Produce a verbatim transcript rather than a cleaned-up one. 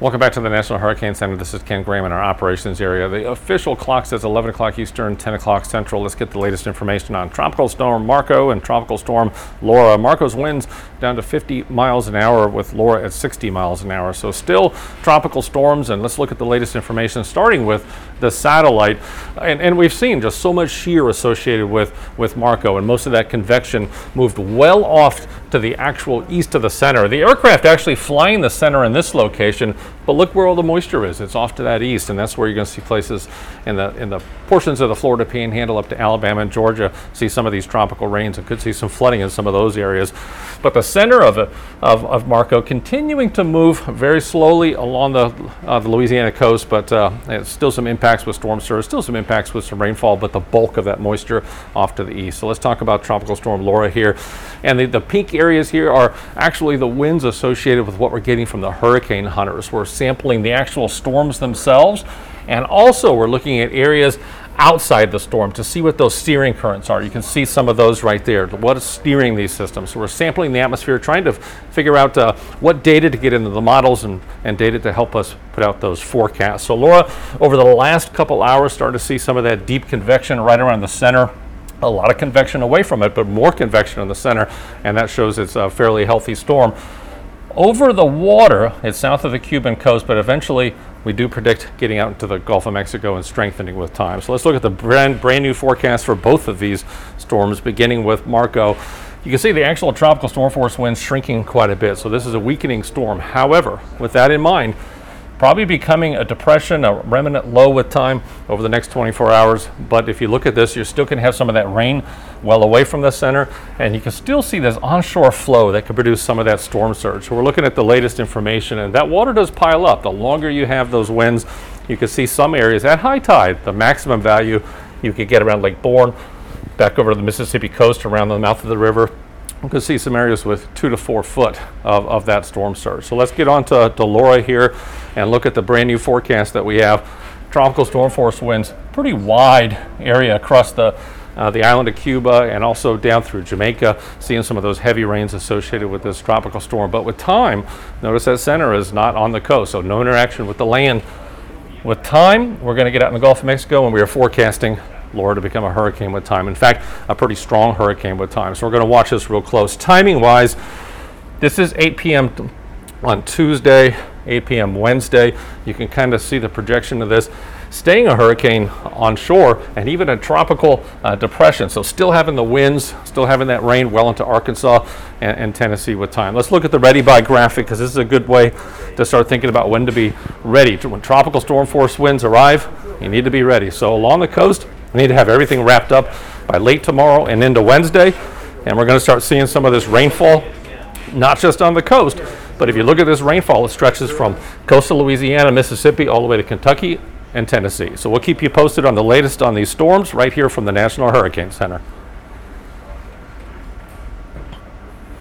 Welcome back to the National Hurricane Center. This is Ken Graham in our operations area. The official clock says eleven o'clock Eastern, ten o'clock Central. Let's get the latest information on Tropical Storm Marco and Tropical Storm Laura. Marco's winds down to fifty miles an hour with Laura at sixty miles an hour. So still tropical storms, and let's look at the latest information starting with the satellite. And, and we've seen just so much shear associated with, with Marco, and most of that convection moved well off to the actual east of the center. The aircraft actually flying the center in this location, but look where all the moisture is. It's off to that east, and that's where you're going to see places in the in the portions of the Florida Panhandle up to Alabama and Georgia see some of these tropical rains, and could see some flooding in some of those areas. But the center of it, of, of Marco continuing to move very slowly along the, uh, the Louisiana coast, but uh, it's still some impacts with storm surge, still some impacts with some rainfall, but the bulk of that moisture off to the east. So let's talk about Tropical Storm Laura here. And the, the pink areas here are actually the winds associated with what we're getting from the hurricane hunters. We're sampling the actual storms themselves, and also we're looking at areas outside the storm to see what those steering currents are. You can see some of those right there. What is steering these systems? So we're sampling the atmosphere, trying to figure out uh, what data to get into the models and, and data to help us put out those forecasts. So Laura, over the last couple hours, started to see some of that deep convection right around the center. A lot of convection away from it, but more convection in the center, and that shows it's a fairly healthy storm. Over the water, it's south of the Cuban coast, but eventually we do predict getting out into the Gulf of Mexico and strengthening with time. So let's look at the brand, brand new forecast for both of these storms, beginning with Marco. You can see the actual tropical storm force winds shrinking quite a bit, so this is a weakening storm. However, with that in mind, probably becoming a depression, a remnant low with time over the next twenty-four hours. But if you look at this, you're still going to have some of that rain well away from the center, and you can still see this onshore flow that could produce some of that storm surge. So we're looking at the latest information, and that water does pile up. The longer you have those winds, you can see some areas at high tide, the maximum value you could get around Lake Bourne, back over to the Mississippi coast, around the mouth of the river. You can see some areas with two to four foot of, of that storm surge. So let's get on to, to Laura here and look at the brand new forecast that we have. Tropical storm force winds, pretty wide area across the uh, the island of Cuba and also down through Jamaica, seeing some of those heavy rains associated with this tropical storm. But with time, notice that center is not on the coast, so no interaction with the land. With time, we're going to get out in the Gulf of Mexico, and we are forecasting Laura to become a hurricane with time. In fact, a pretty strong hurricane with time. So we're going to watch this real close. Timing wise, this is eight p.m. on Tuesday, eight p.m. Wednesday. You can kind of see the projection of this staying a hurricane on shore and even a tropical uh, depression. So still having the winds, still having that rain well into Arkansas and, and Tennessee with time. Let's look at the ready by graphic, because this is a good way to start thinking about when to be ready. When tropical storm force winds arrive, you need to be ready. So along the coast, we need to have everything wrapped up by late tomorrow and into Wednesday, and we're going to start seeing some of this rainfall, not just on the coast, but if you look at this rainfall, it stretches from coastal Louisiana, Mississippi, all the way to Kentucky and Tennessee. So we'll keep you posted on the latest on these storms right here from the National Hurricane Center.